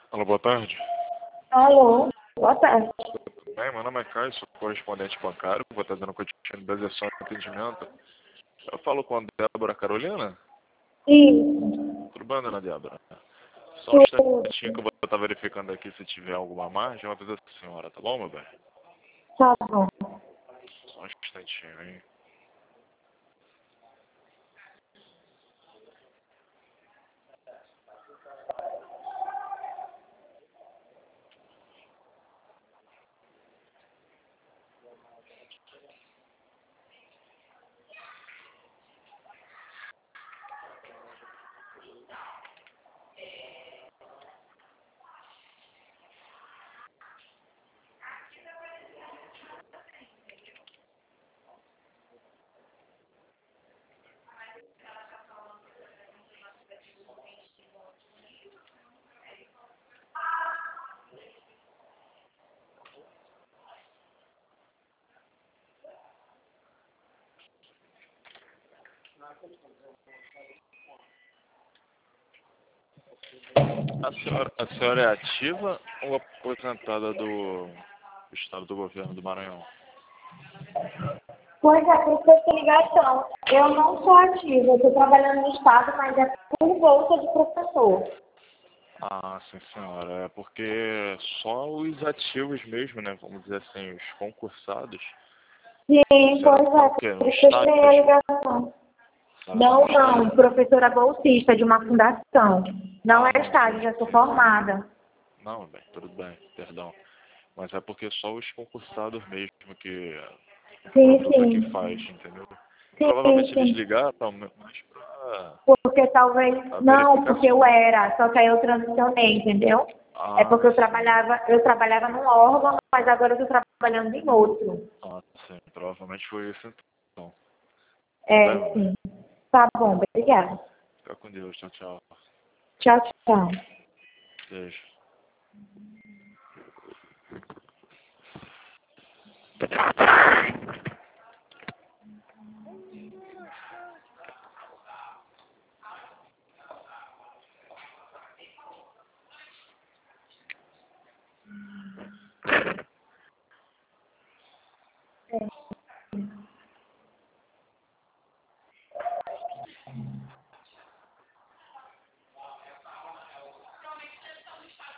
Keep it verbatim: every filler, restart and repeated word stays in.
Alô, boa tarde. Alô, boa tarde. Tudo bem? Meu nome é Caio, sou correspondente bancário, vou estar dando continuidade ao atendimento. Eu falo com a Débora Carolina? Isso, Tudo bem, dona Débora? Só um tudo. instantinho que eu vou estar verificando aqui se tiver alguma margem, eu aviso a senhora, tá bom, meu bem? Tá bom. Só um instantinho, hein? A senhora, a senhora é ativa ou aposentada do, do estado do governo do Maranhão? Pois é, por isso que eu tenho ligação. Eu não sou ativa, eu estou trabalhando no Estado, mas é por bolsa de professor. Ah, sim, senhora. É porque só os ativos mesmo, né? Vamos dizer assim, os concursados. Sim, A senhora pois tá é, o quê? por No isso que eu tenho a estágio? ligação. A senhora tá no Não, não, estágio? professora bolsista de uma fundação. Não Ah, é não, estágio, entendi. já sou formada. Não, bem, tudo bem, perdão. Mas é porque só os concursados mesmo que o Sim, produto aqui sim. faz, entendeu? Sim, Provavelmente eles sim. ligaram mais pra, Porque talvez. pra Não, porque eu verificação. era, só que aí eu transicionei, entendeu? É Ah, porque eu sim. trabalhava, eu trabalhava num órgão, mas agora eu estou trabalhando em outro. Ah, sim. Provavelmente foi isso então. Tudo bem, meu É, bem? sim. Tá bom, obrigada. Fica com Deus. Tchau, tchau. Tchau, tchau. Beijo. É.